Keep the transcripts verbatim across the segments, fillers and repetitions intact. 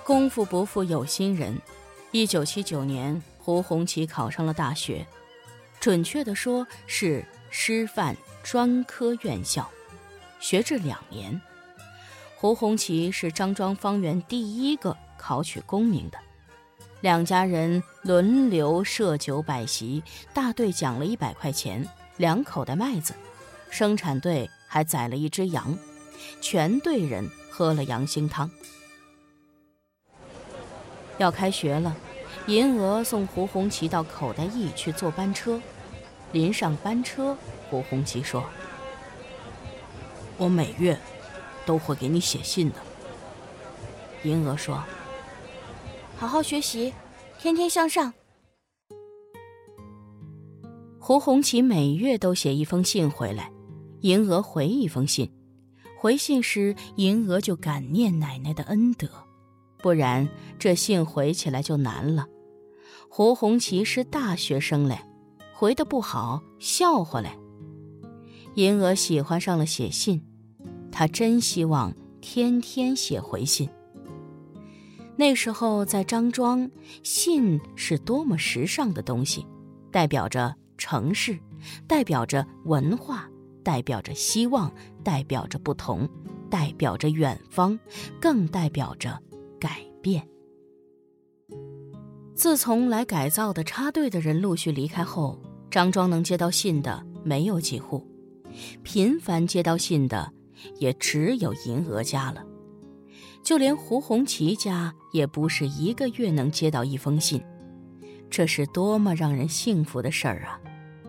功夫不负有心人，一九七九年，胡红旗考上了大学，准确地说是师范专科院校，学制两年。胡红旗是张庄方圆第一个考取功名的。两家人轮流设酒摆席，大队奖了一百块钱，两口袋麦子，生产队还宰了一只羊，全队人喝了羊腥汤。要开学了，银娥送胡红旗到口袋驿去坐班车。临上班车，胡红旗说：“我每月都会给你写信的。”银娥说：“ 好好学习，天天向上。” 胡红旗每月都写一封信回来，银娥回一封信。回信时，银娥就感念奶奶的恩德，不然这信回起来就难了。胡红旗是大学生嘞，回得不好，笑话嘞。银娥喜欢上了写信，她真希望天天写回信。那时候在张庄，信是多么时尚的东西，代表着城市，代表着文化，代表着希望，代表着不同，代表着远方，更代表着改变。自从来改造的插队的人陆续离开后，张庄能接到信的没有几户，频繁接到信的也只有银娥家了。就连胡红旗家也不是一个月能接到一封信，这是多么让人幸福的事儿啊！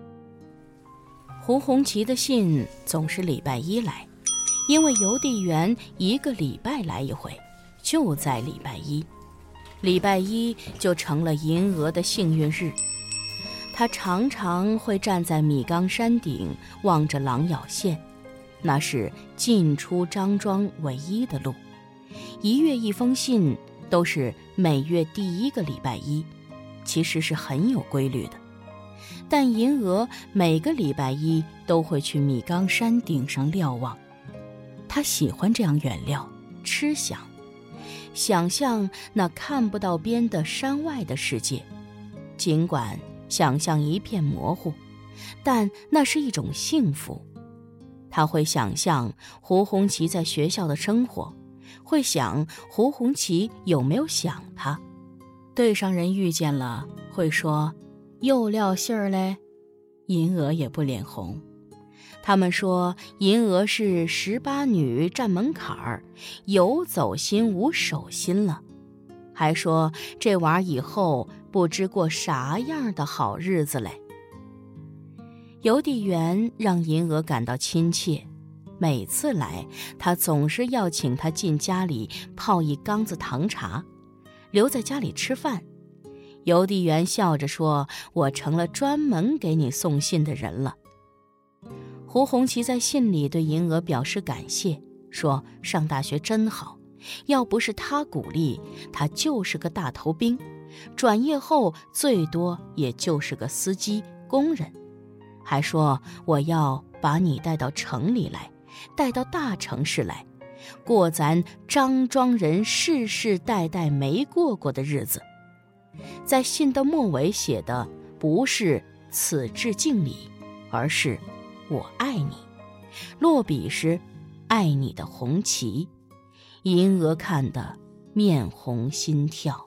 胡红旗的信总是礼拜一来，因为邮递员一个礼拜来一回，就在礼拜一。礼拜一就成了银娥的幸运日。她常常会站在米冈山顶，望着狼咬县，那是进出张庄唯一的路。一月一封信，都是每月第一个礼拜一，其实是很有规律的。但银娥每个礼拜一都会去米冈山顶上瞭望，她喜欢这样远眺，痴想，想象那看不到边的山外的世界。尽管想象一片模糊，但那是一种幸福。她会想象胡红旗在学校的生活，会想胡红旗有没有想他。队上人遇见了，会说又撂信儿嘞，银娥也不脸红。他们说银娥是十八女站门槛儿，有走心无守心了，还说这娃儿以后不知过啥样的好日子嘞。邮递员让银娥感到亲切，每次来他总是要请她进家里泡一缸子糖茶，留在家里吃饭。邮递员笑着说：“我成了专门给你送信的人了。”胡红旗在信里对银娥表示感谢，说上大学真好，要不是他鼓励，他就是个大头兵，转业后最多也就是个司机工人。还说我要把你带到城里来，带到大城市来，过咱张庄人世世代代没过过的日子。在信的末尾写的不是此致敬礼，而是我爱你，落笔是爱你的红旗。银娥看得面红心跳。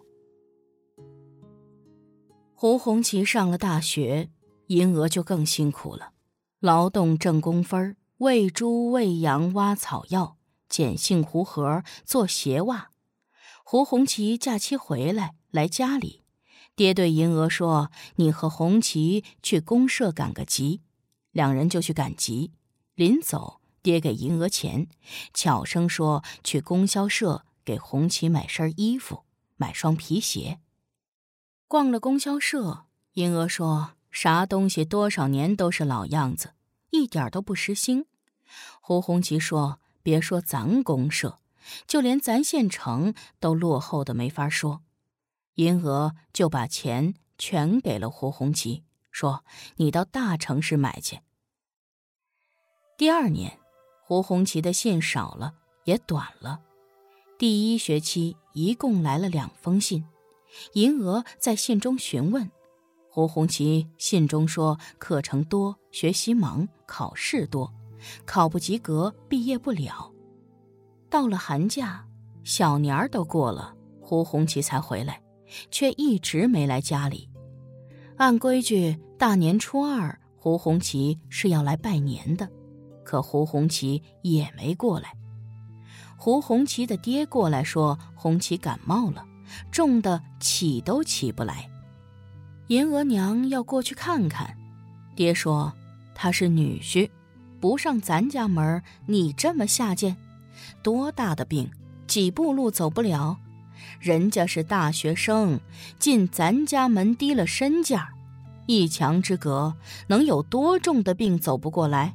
胡红旗上了大学，银娥就更辛苦了，劳动挣工分，喂猪喂羊挖草药，捡杏核核，做鞋袜。胡红旗假期回来来家里，爹对银娥说：“你和红旗去公社赶个集。”两人就去赶集。临走，爹给银娥钱，悄声说去供销社给红旗买身衣服，买双皮鞋。逛了供销社，银娥说啥东西多少年都是老样子，一点都不时兴。胡红旗说别说咱公社，就连咱县城都落后的没法说。银娥就把钱全给了胡红旗，说你到大城市买去。第二年，胡红旗的信少了，也短了。第一学期， 一共来了两封信。银娥在信中询问，胡红旗信中说课程多，学习忙，考试多，考不及格，毕业不了。到了寒假，小年儿都过了，胡红旗才回来，却一直没来家里。按规矩，大年初二胡红旗是要来拜年的，可胡红旗也没过来。胡红旗的爹过来说红旗感冒了，重的起都起不来。银娥娘要过去看看，爹说他是女婿，不上咱家门，你这么下贱，多大的病，几步路走不了，人家是大学生，进咱家门低了身价，一墙之隔，能有多重的病走不过来？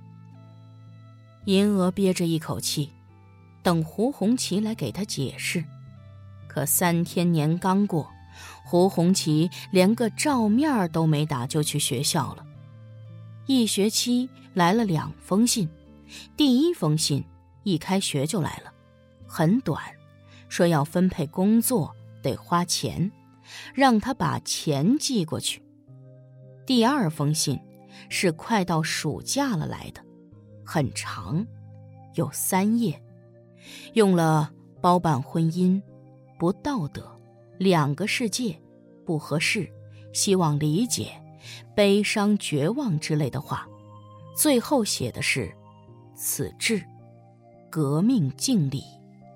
银娥憋着一口气，等胡红旗来给他解释。可三天年刚过，胡红旗连个照面都没打就去学校了。一学期来了两封信，第一封信一开学就来了，很短，说要分配工作，得花钱，让他把钱寄过去。第二封信是快到暑假了来的，很长，有三页，用了包办婚姻、不道德、两个世界、不合适、希望理解、悲伤绝望之类的话，最后写的是此致革命敬礼。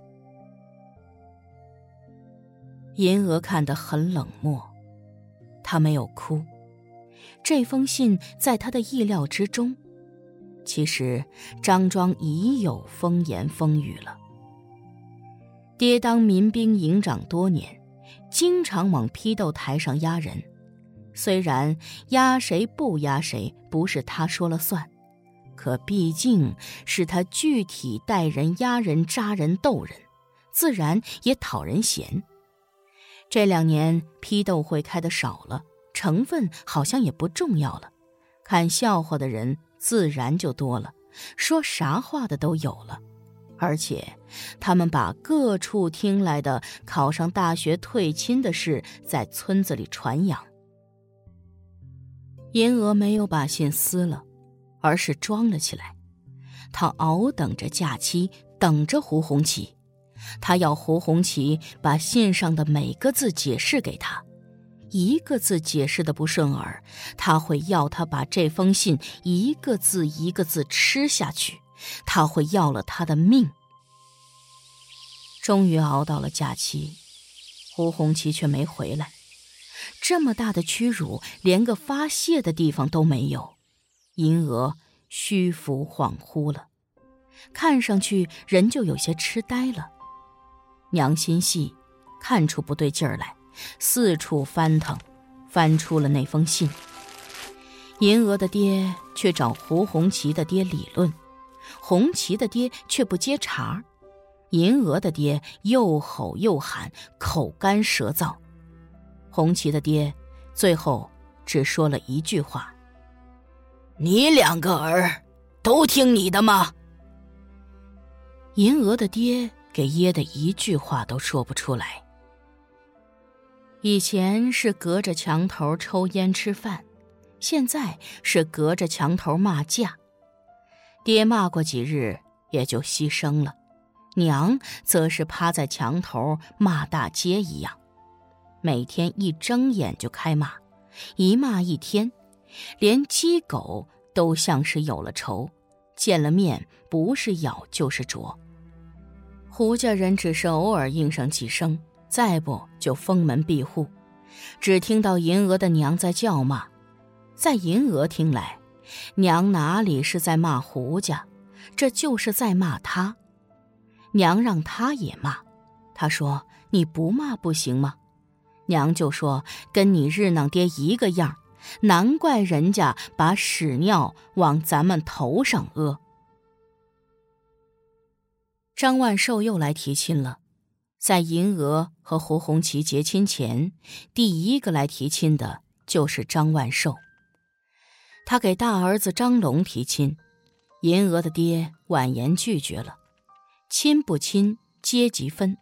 银娥看得很冷漠，她没有哭。这封信在她的意料之中，其实张庄已有风言风语了。爹当民兵营长多年，经常往批斗台上压人，虽然压谁不压谁不是他说了算，可毕竟是他具体带人压人扎人斗人，自然也讨人嫌。这两年批斗会开得少了，成分好像也不重要了，看笑话的人自然就多了，说啥话的都有了。而且他们把各处听来的考上大学退亲的事在村子里传扬。银娥没有把信撕了，而是装了起来。她熬等着假期，等着胡红旗。她要胡红旗把信上的每个字解释给她，一个字解释的不顺耳，她会要他把这封信一个字一个字吃下去，他会要了他的命。终于熬到了假期，胡红旗却没回来。这么大的屈辱，连个发泄的地方都没有。银娥虚浮恍惚了，看上去人就有些痴呆了。娘心细，看出不对劲儿来，四处翻腾，翻出了那封信。银娥的爹却找胡红旗的爹理论，红旗的爹却不接茬，银娥的爹又吼又喊，口干舌燥。红旗的爹最后只说了一句话：你两个儿都听你的吗？银娥的爹给噎得一句话都说不出来。以前是隔着墙头抽烟吃饭，现在是隔着墙头骂架。爹骂过几日也就牺牲了，娘则是趴在墙头骂大街一样，每天一睁眼就开骂，一骂一天，连鸡狗都像是有了仇，见了面不是咬就是啄。胡家人只是偶尔应上几声，再不就封门闭户，只听到银娥的娘在叫骂。在银娥听来，娘哪里是在骂胡家，这就是在骂他。娘让他也骂，他说你不骂不行吗？娘就说跟你日囊爹一个样，难怪人家把屎尿往咱们头上屙。张万寿又来提亲了，在银娥和胡红旗结亲前，第一个来提亲的就是张万寿。他给大儿子张龙提亲，银娥的爹婉言拒绝了。亲不亲，阶级分，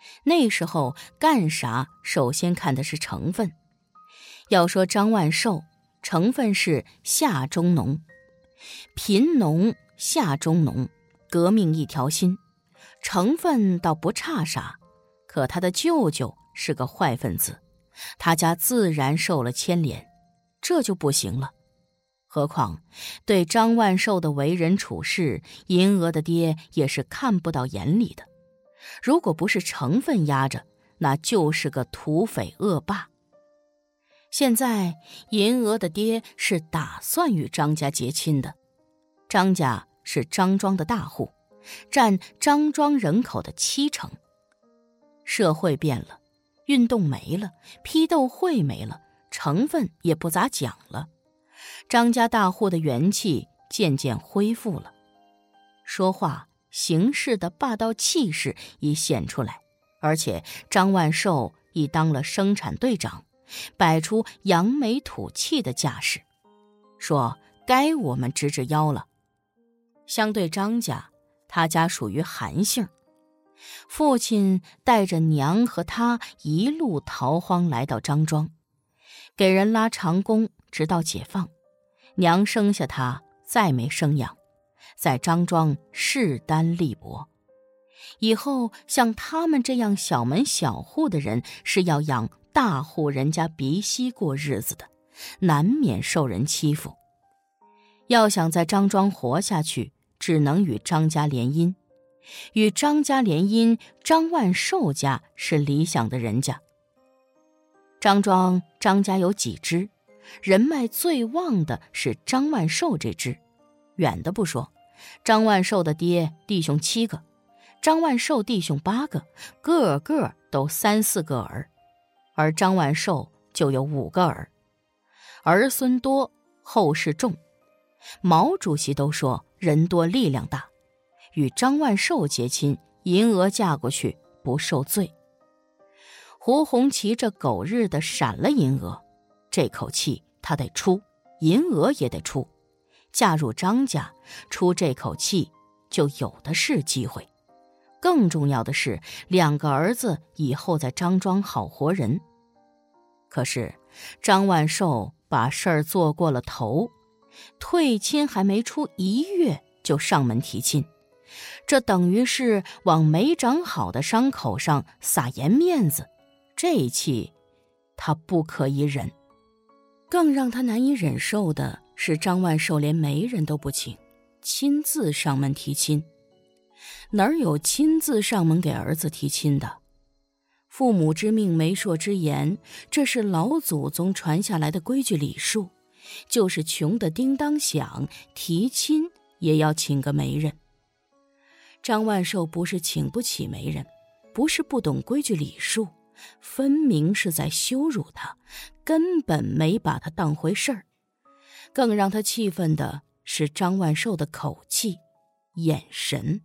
那时候干啥首先看的是成分。要说张万寿，成分是下中农，贫农下中农，革命一条心，成分倒不差啥。可他的舅舅是个坏分子，他家自然受了牵连，这就不行了。何况对张万寿的为人处事，银娥的爹也是看不到眼里的。如果不是成分压着，那就是个土匪恶霸。现在银娥的爹是打算与张家结亲的。张家是张庄的大户，占张庄人口的七成。社会变了，运动没了，批斗会没了，成分也不咋讲了。张家大户的元气渐渐恢复了，说话行事的霸道气势已显出来，而且张万寿已当了生产队长，摆出扬眉吐气的架势，说该我们直直腰了。相对张家，他家属于韩姓，父亲带着娘和他一路逃荒来到张庄，给人拉长工直到解放。娘生下他再没生养，在张庄势单力薄。以后像他们这样小门小户的人是要养大户人家鼻息过日子的，难免受人欺负。要想在张庄活下去，只能与张家联姻。与张家联姻，张万寿家是理想的人家。张庄张家有几支，人脉最旺的是张万寿这支。远的不说，张万寿的爹弟兄七个，张万寿弟兄八个，个个都三四个儿，而张万寿就有五个儿，儿孙多，后事重。毛主席都说人多力量大，与张万寿结亲，银娥嫁过去不受罪。胡红旗这狗日的闪了银娥，这口气他得出，银娥也得出。嫁入张家，出这口气就有的是机会。更重要的是，两个儿子以后在张庄好活人。可是张万寿把事儿做过了头，退亲还没出一月就上门提亲，这等于是往没长好的伤口上撒盐面子，这气他不可以忍。更让他难以忍受的是，张万寿连媒人都不请，亲自上门提亲。哪儿有亲自上门给儿子提亲的？父母之命，媒妁之言，这是老祖宗传下来的规矩礼数，就是穷得叮当响，提亲也要请个媒人。张万寿不是请不起媒人，不是不懂规矩礼数，分明是在羞辱他，根本没把他当回事儿。更让他气愤的是张万寿的口气、眼神。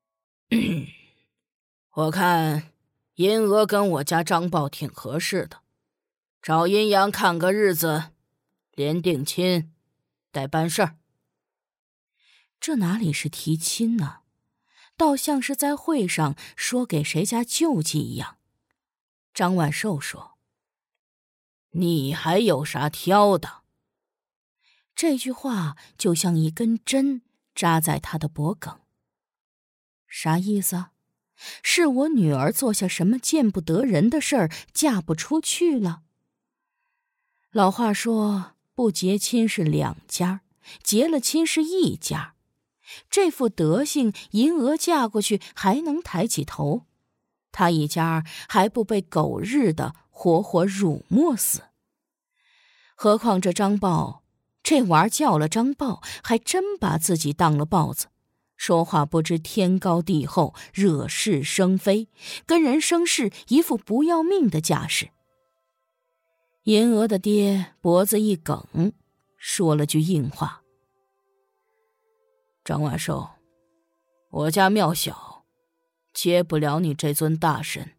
我看银娥跟我家张豹挺合适的，找阴阳看个日子，连定亲带办事儿。 这哪里是提亲呢？倒像是在会上说给谁家救济一样。张万寿说：“ 你还有啥挑的？” 这句话就像一根针扎在他的脖梗。啥意思啊？是我女儿做下什么见不得人的事儿，嫁不出去了？老话说，不结亲是两家，结了亲是一家。这副德行，银娥嫁过去还能抬起头？他一家还不被狗日的活活辱没死？何况这张豹，这娃儿叫了张豹，还真把自己当了豹子，说话不知天高地厚，惹是生非，跟人生事一副不要命的架势。银娥的爹脖子一梗，说了句硬话：“ 张万寿，我家庙小，接不了你这尊大神。”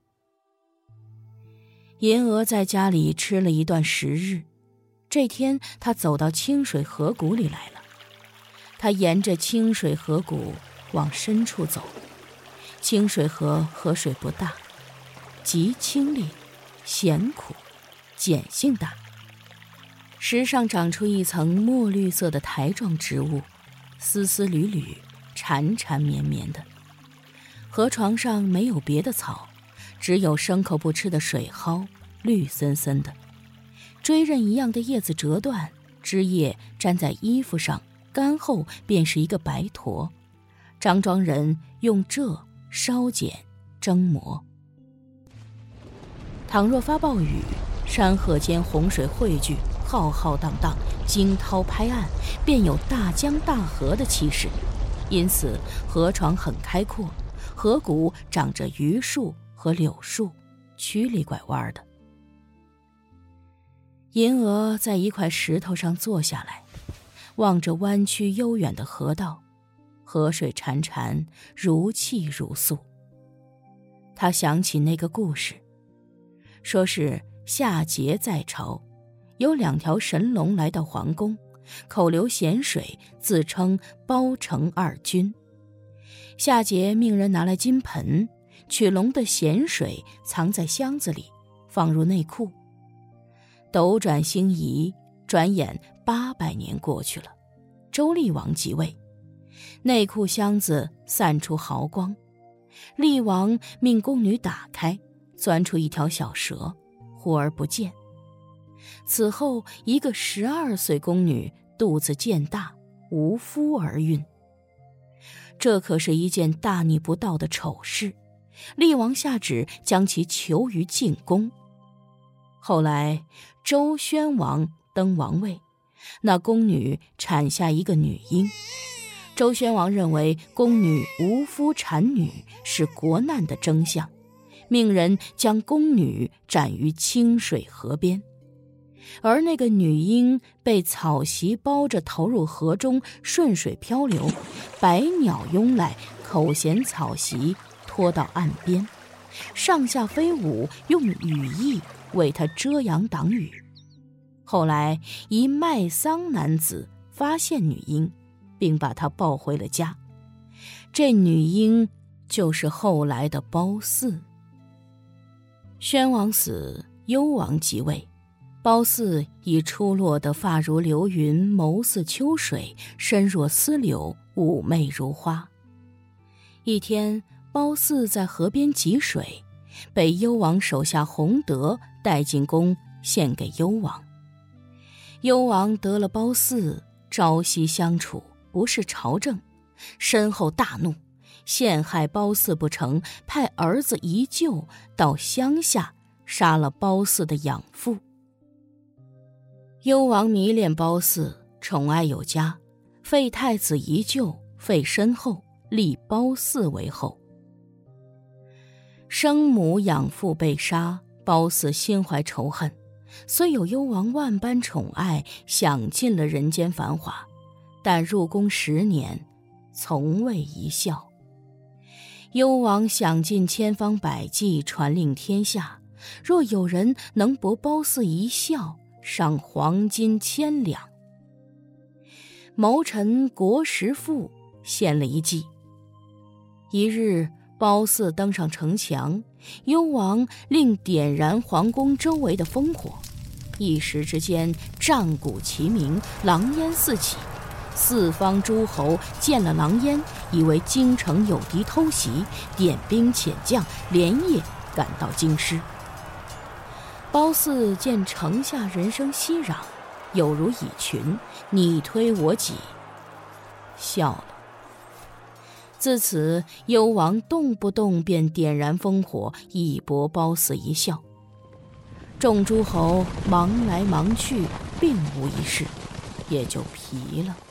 银娥在家里吃了一段时日，这天她走到清水河谷里来了。她沿着清水河谷往深处走，清水河河水不大， 极清冽，咸苦，碱性大。石上长出一层墨绿色的苔状植物，丝丝缕缕，缠缠绵绵的。河床上没有别的草，只有牲口不吃的水蒿，绿森森的。锥刃一样的叶子折断，枝叶粘在衣服上，干后便是一个白坨。张庄人用这烧碱蒸磨。倘若发暴雨，山河间洪水汇聚，浩浩荡荡，惊涛拍岸，便有大江大河的气势。因此河床很开阔，河谷长着榆树和柳树，曲里拐弯的。银娥在一块石头上坐下来，望着弯曲悠远的河道，河水潺潺，如泣如诉。他想起那个故事，说是夏桀在朝，有两条神龙来到皇宫，口流咸水，自称包城二君。夏桀命人拿来金盆，取龙的咸水藏在箱子里，放入内库。斗转星移，转眼八百年过去了，周厉王即位，内库箱子散出毫光，厉王命宫女打开，钻出一条小蛇，忽而不见。此后一个十二岁宫女肚子渐大，无夫而孕。这可是一件大逆不道的丑事，厉王下旨将其囚于禁宫。后来周宣王登王位，那宫女产下一个女婴。周宣王认为宫女无夫产女是国难的征象，命人将宫女斩于清水河边。而那个女婴被草席包着投入河中，顺水漂流，百鸟拥来，口衔草席拖到岸边，上下飞舞，用羽翼为她遮阳挡雨。后来一卖桑男子发现女婴，并把她抱回了家。这女婴就是后来的褒姒。宣王死，幽王即位。褒姒已出落得发如流云，眸似秋水，身若丝柳，妩媚如花。一天，褒姒在河边汲水，被幽王手下洪德带进宫，献给幽王。幽王得了褒姒，朝夕相处，不是朝政，身后大怒，陷害褒姒不成，派儿子宜臼到乡下杀了褒姒的养父。幽王迷恋褒姒，宠爱有加，废太子宜臼，废申后，立褒姒为后。生母养父被杀，褒姒心怀仇恨，虽有幽王万般宠爱，享尽了人间繁华，但入宫十年，从未一笑。幽王想尽千方百计传令天下，若有人能博褒姒一笑，赏黄金千两。谋臣国实父献了一计。一日，褒姒登上城墙，幽王令点燃皇宫周围的烽火，一时之间战鼓齐鸣，狼烟四起。四方诸侯见了狼烟，以为京城有敌偷袭，点兵遣将，连夜赶到京师。褒姒见城下人声熙攘，有如蚁群，你推我挤，笑了。自此，幽王动不动便点燃烽火，以博褒姒一笑。众诸侯忙来忙去，并无一事，也就疲了。